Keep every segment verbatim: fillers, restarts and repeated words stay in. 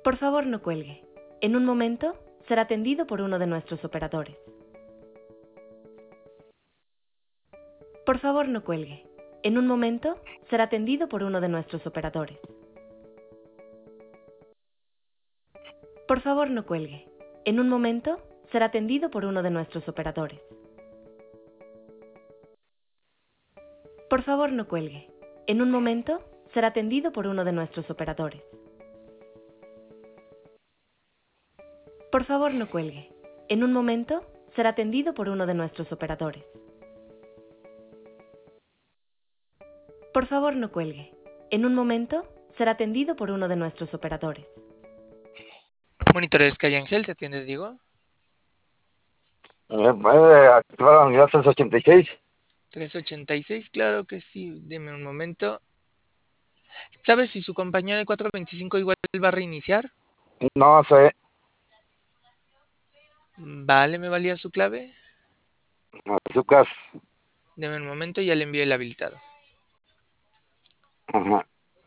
Por favor, no cuelgue. En un momento será atendido por uno de nuestros operadores. Por favor, no cuelgue. En un momento será atendido por uno de nuestros operadores. Por favor, no cuelgue. En un momento será atendido por uno de nuestros operadores. Por favor, no cuelgue. En un momento será atendido por uno de nuestros operadores. Por favor, no cuelgue. En un momento será atendido por uno de nuestros operadores. Por favor, no cuelgue. En un momento será atendido por uno de nuestros operadores. Monitores Calle Ángel, ¿te atiende Diego? ¿Me puede activar la unidad trescientos ochenta y seis? trescientos ochenta y seis, claro que sí. Deme un momento. ¿Sabes si su compañero de cuatrocientos veinticinco igual va a reiniciar? No sé. Vale, ¿me valía su clave? Azúcar. Deme un momento y ya le envío el habilitado. Ajá.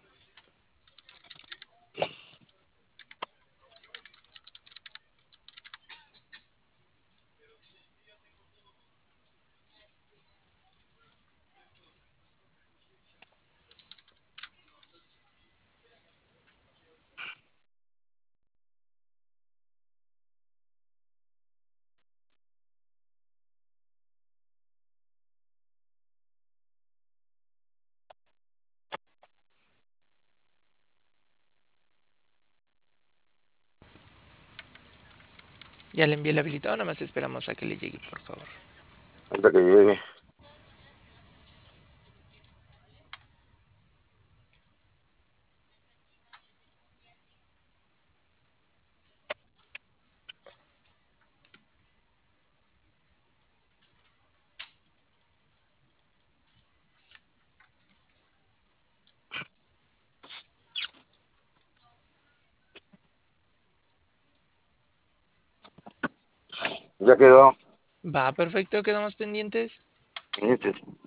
Ya le envié el habilitado, nada más esperamos a que le llegue, por favor. Hasta que llegue. Ya quedó. Va, perfecto, quedamos pendientes. Este,